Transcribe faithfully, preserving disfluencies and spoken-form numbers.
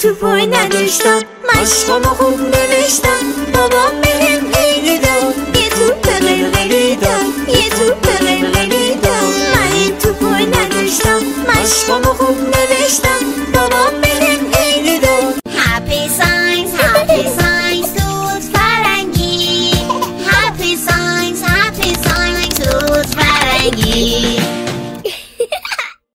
توپ نداشتم، مشقامو خوب نوشتم، بابام بهم خیلی داد، یه توپ قلقلی داد، یه توپ قلقلی داد. من این توپو نداشتم، مشقامو خوب نوشتم، بابام